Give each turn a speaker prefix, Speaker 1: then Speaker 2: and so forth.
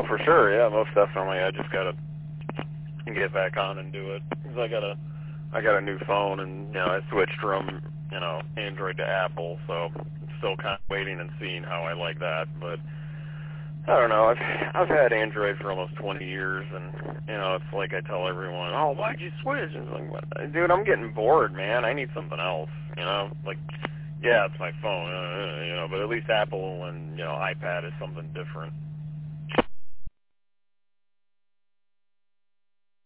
Speaker 1: for sure. Yeah, most definitely. I just gotta get back on and do it because I got a new phone, and I switched from Android to Apple, so I'm still kind of waiting and seeing how I like that. But I don't know. I've had Android for almost 20 years, and it's like I tell everyone, "Oh, why'd you switch?" And it's like, what? Dude, I'm getting bored, man. I need something else. Like, yeah, it's my phone, but at least Apple and iPad is something different.